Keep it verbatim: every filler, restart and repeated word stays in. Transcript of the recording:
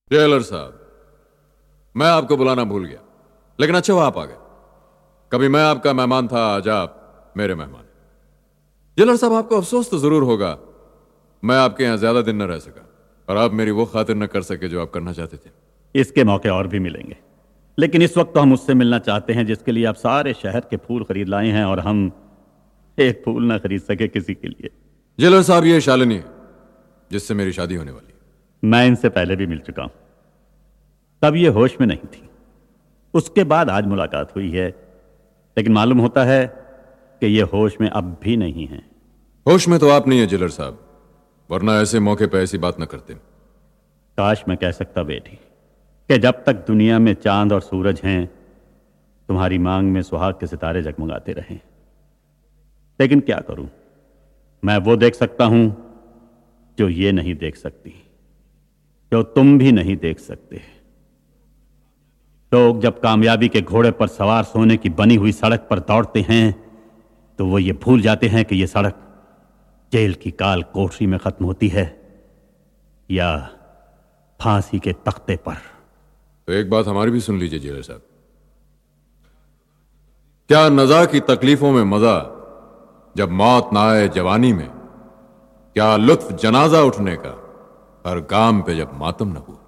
Jailer साहब, मैं आपको बुलाना भूल गया, लेकिन अच्छा हुआ आप आ गए। कभी मैं आपका मेहमान था, आज आप मेरे मेहमान हैं। जेलर साहब, आपको अफसोस तो जरूर होगा मैं आपके यहां ज्यादा दिन न रह सका और आप मेरी वो खातिर न कर सके जो आप करना चाहते थे। इसके मौके और भी मिलेंगे, लेकिन इस वक्त तो हम उससे मिलना चाहते हैं जिसके लिए आप सारे शहर के फूल खरीद लाए हैं और हम एक फूल ना खरीद सके किसी के लिए। जेलर साहब, ये शालिनी है जिससे मेरी शादी होने वाली है। मैं इनसे पहले भी मिल चुका हूं, तब ये होश में नहीं थी। उसके बाद आज मुलाकात हुई है, लेकिन मालूम होता है कि ये होश में अब भी नहीं है। होश में तो आप नहीं है जेलर साहब, वरना ऐसे मौके पर ऐसी बात न करते। काश मैं कह सकता बेटी कि जब तक दुनिया में चांद और सूरज हैं, तुम्हारी मांग में सुहाग के सितारे जगमगाते रहें। लेकिन क्या करूं, मैं वो देख सकता हूं जो ये नहीं देख सकती, जो तुम भी नहीं देख सकते। लोग जब कामयाबी के घोड़े पर सवार सोने की बनी हुई सड़क पर दौड़ते हैं तो वो ये भूल जाते हैं कि ये सड़क जेल की काल कोठरी में खत्म होती है या फांसी के तख्ते पर। तो एक बात हमारी भी सुन लीजिए जेलर साहब, क्या नज़ा की तकलीफों में मजा जब मौत ना आए जवानी में, क्या लुत्फ जनाजा उठने का हर गाम पे जब मातम न हो।